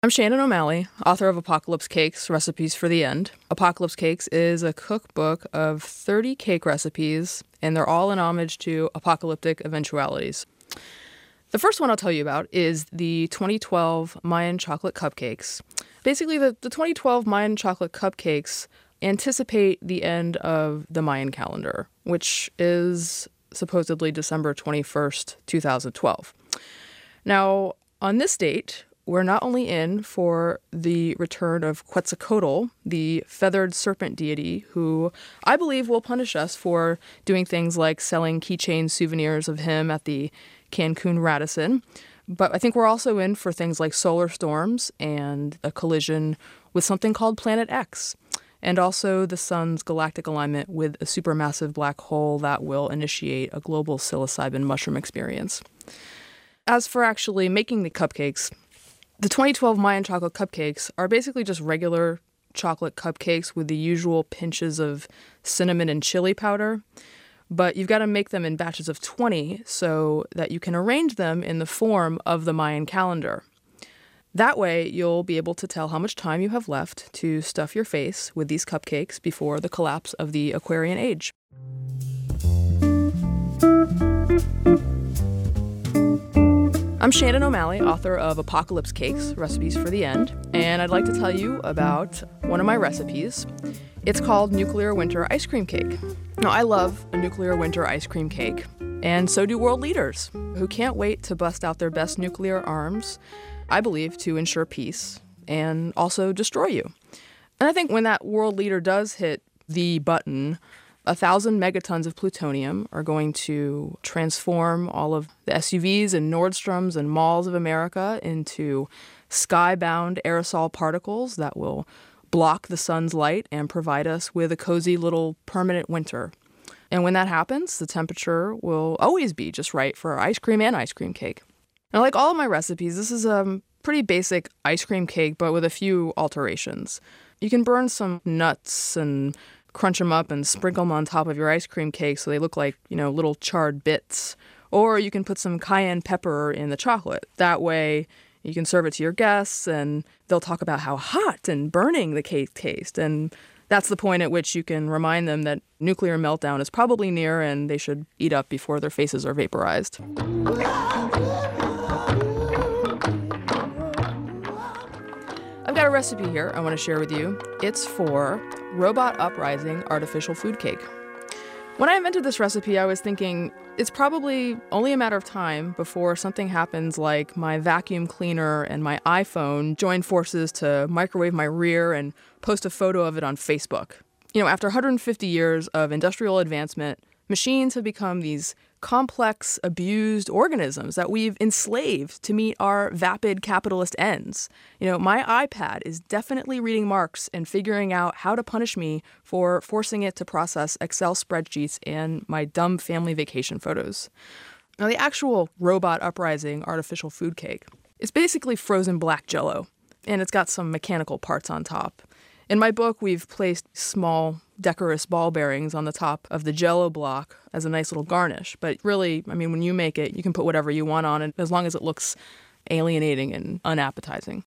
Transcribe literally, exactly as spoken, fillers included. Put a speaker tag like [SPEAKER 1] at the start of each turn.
[SPEAKER 1] I'm Shannon O'Malley, author of Apocalypse Cakes, Recipes for the End. Apocalypse Cakes is a cookbook of thirty cake recipes, and they're all in homage to apocalyptic eventualities. The first one I'll tell you about is the twenty twelve Mayan chocolate cupcakes. Basically, the, the twenty twelve Mayan chocolate cupcakes anticipate the end of the Mayan calendar, which is supposedly December twenty-first, two thousand twelve. Now, on this date, we're not only in for the return of Quetzalcoatl, the feathered serpent deity, who I believe will punish us for doing things like selling keychain souvenirs of him at the Cancun Radisson, but I think we're also in for things like solar storms and a collision with something called Planet X, and also the sun's galactic alignment with a supermassive black hole that will initiate a global psilocybin mushroom experience. As for actually making the cupcakes, the twenty twelve Mayan chocolate cupcakes are basically just regular chocolate cupcakes with the usual pinches of cinnamon and chili powder, but you've got to make them in batches of twenty so that you can arrange them in the form of the Mayan calendar. That way, you'll be able to tell how much time you have left to stuff your face with these cupcakes before the collapse of the Aquarian Age. I'm Shannon O'Malley, author of Apocalypse Cakes, Recipes for the End, and I'd like to tell you about one of my recipes. It's called Nuclear Winter Ice Cream Cake. Now, I love a nuclear winter ice cream cake, and so do world leaders, who can't wait to bust out their best nuclear arms, I believe, to ensure peace and also destroy you. And I think when that world leader does hit the button, a thousand megatons of plutonium are going to transform all of the S U Vs and Nordstroms and malls of America into sky-bound aerosol particles that will block the sun's light and provide us with a cozy little permanent winter. And when that happens, the temperature will always be just right for ice cream and ice cream cake. Now, like all of my recipes, this is a pretty basic ice cream cake, but with a few alterations. You can burn some nuts and crunch them up and sprinkle them on top of your ice cream cake so they look like, you know, little charred bits. Or you can put some cayenne pepper in the chocolate. That way you can serve it to your guests and they'll talk about how hot and burning the cake tastes. And that's the point at which you can remind them that nuclear meltdown is probably near and they should eat up before their faces are vaporized. I've got a recipe here I want to share with you. It's for Robot Uprising Artificial Food Cake. When I invented this recipe, I was thinking it's probably only a matter of time before something happens like my vacuum cleaner and my iPhone join forces to microwave my rear and post a photo of it on Facebook. You know, after one hundred fifty years of industrial advancement, machines have become these complex, abused organisms that we've enslaved to meet our vapid capitalist ends. You know, my iPad is definitely reading marks and figuring out how to punish me for forcing it to process Excel spreadsheets and my dumb family vacation photos. Now, the actual Robot Uprising Artificial Food Cake is basically frozen black Jell-O, and it's got some mechanical parts on top. In my book, we've placed small, decorous ball bearings on the top of the Jell-O block as a nice little garnish. But really, I mean, when you make it, you can put whatever you want on it as long as it looks alienating and unappetizing.